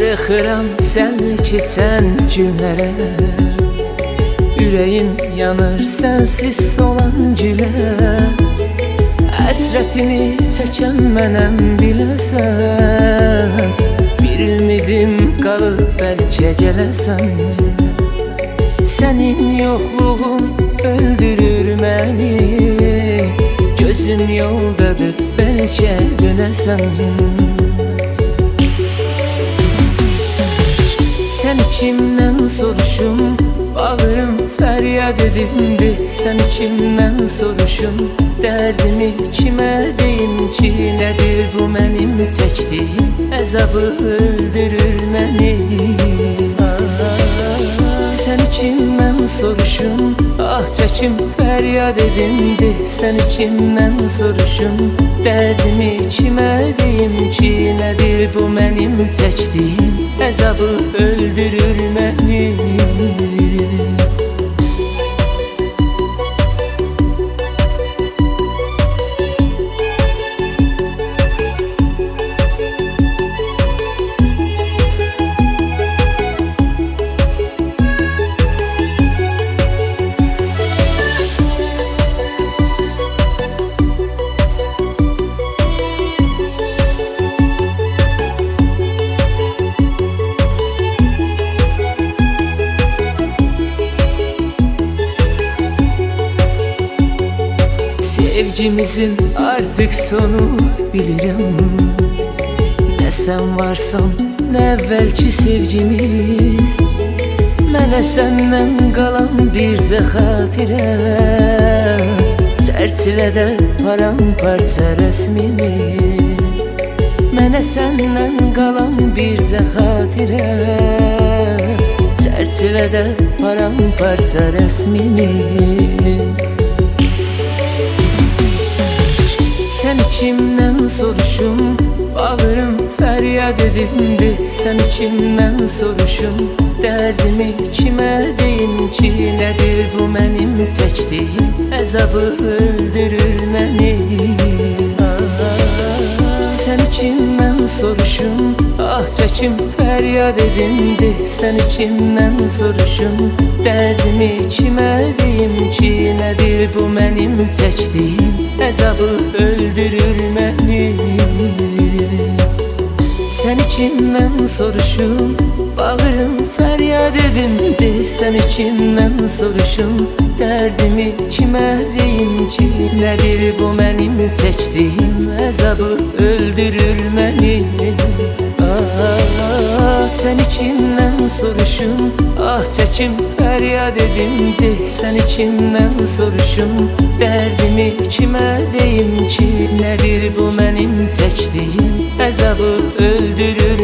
Sıxıram sən keçən günlərə, ürəyim yanır sənsiz solan gülə. Həsrətini çəkən mənəm biləsən, bir ümidim qalıb bəlkə gələsən. Sənin yoxluğun öldürür məni, gözüm yoldadır bəlkə dönəsən. Sən içimdən soruşum, bağırım fəryad edimdi. Sən içimdən soruşum, dərdimi kimə deyim ki? Nədir bu mənim çəkdiyim, əzabı öldürür məni. Sən içimdən soruşum, ah çəkim fəryad edimdi. Sən içimdən soruşum, dərdimi kimə deyim ki? Nədir bu mənim çəkdiyim, əzabı öldürür məni. Sevgimizin artık sonu bilirim. Nə sən varsan, nə əvvəlki sevgimiz. Mənə səndən qalan bircə xatirə, çərçilədə paramparça rəsmimiz. Mənə səndən qalan bircə xatirə, çərçilədə paramparça rəsmimiz. Sən içimdən soruşum, bağırım fəryad edimdi. Sən içimdən soruşum, dərdimi kimə deyim ki? Nədir bu mənim çəkdiyim, əzabı öldürür məni. Sən içimdən soruşum, ah çəkim fəryad edimdi. Sən içimdən soruşum, dərdimi kimə deyim ki? Nədir bu mənim çəkdiyim, əzabı öldürür məni. Sən içimdən soruşum, bağırım fəryad edimdi. Sən içimdən soruşum, dərdimi kimə deyim ki? Nədir bu mənim çəkdiyim, əzabı öldürür məni. Sən içimdən soruşum, ah çəkim fəryad edimdi. Sən içimdən soruşum, dərdimi kimə deyim ki? Nədir bu mənim çəkdiyim, əzabı öldürür